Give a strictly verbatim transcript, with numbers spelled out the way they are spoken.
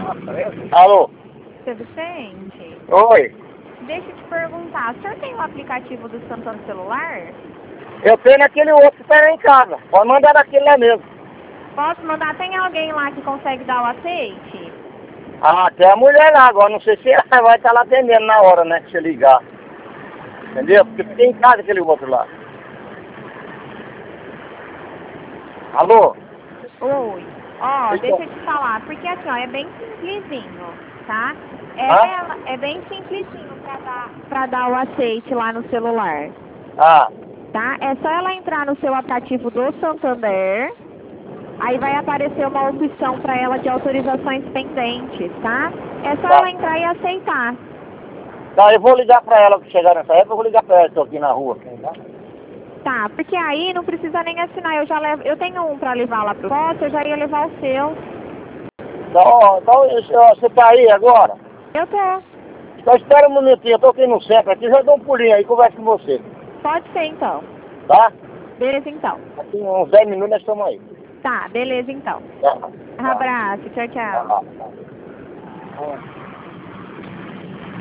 Alô? Seu Vicente, Oi. deixa eu te perguntar, o senhor tem o aplicativo do Santander celular? Eu tenho naquele outro que tá aí em casa. Pode mandar naquele lá mesmo. Posso mandar? Tem alguém lá que consegue dar o aceite? Ah, tem a mulher lá agora. Não sei se ela vai estar lá atendendo na hora, né? Que você ligar. Entendeu? Porque fica em casa aquele outro lá. Alô? Oi. Ó, Então. deixa eu te falar, porque assim, ó, é bem simplesinho, tá? Hã? É, é bem simplesinho pra dar, pra dar o aceite lá no celular, Ah, tá? É só ela entrar no seu aplicativo do Santander, aí vai aparecer uma opção pra ela de autorizações pendentes, tá? É só tá. ela entrar e aceitar. Tá, eu vou ligar pra ela que chegar nessa época, eu vou ligar pra ela, tô aqui na rua. Tá, porque aí não precisa nem assinar, eu já levo, eu tenho um pra levar lá pro posto, eu já ia levar o seu. Então, ó, então ó, você tá aí agora? Eu tô. Então espera um minutinho, eu tô aqui no centro aqui, já dou um pulinho aí e converso com você. Pode ser então. Tá? Beleza então. Aqui uns dez minutos nós estamos aí. Tá, beleza então. Tá. Tá. Abraço, tchau, tchau. Tá. Tá.